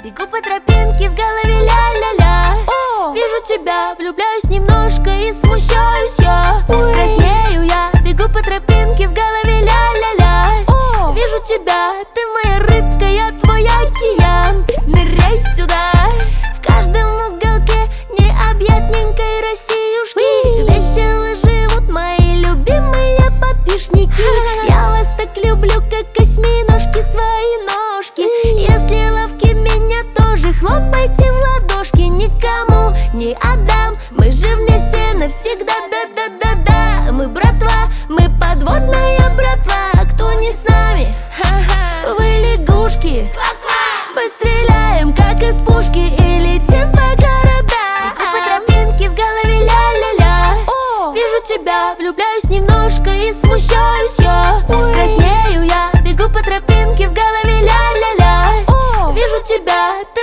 Бегу по тропинке, в голове ля-ля-ля. Вижу тебя, влюбляюсь немножко и смущаюсь я. Краснею я, бегу по тропинке, в голове ля-ля-ля. Вижу тебя, ты моя рыбка, я твой океан. Ныряй сюда, в каждом уголке необъятненькой Россиюшки. Весело живут мои любимые подпишники. Я вас так люблю, как осьминожки свои ножки. Если ловки меня тоже, хлопайте в ладошки. Никому не отдам, мы же вместе навсегда. Да-да-да-да-да, мы братва, мы подводная братва. Кто не с нами, вы лягушки. Мы стреляем, как из пушки, и летим по городам. Бегу по тропинке, в голове ля-ля-ля. Вижу тебя, влюбляюсь немножко и смущаюсь я. Краснею я, бегу по тропинке, в голове ля-ля-ля. Вижу тебя, ты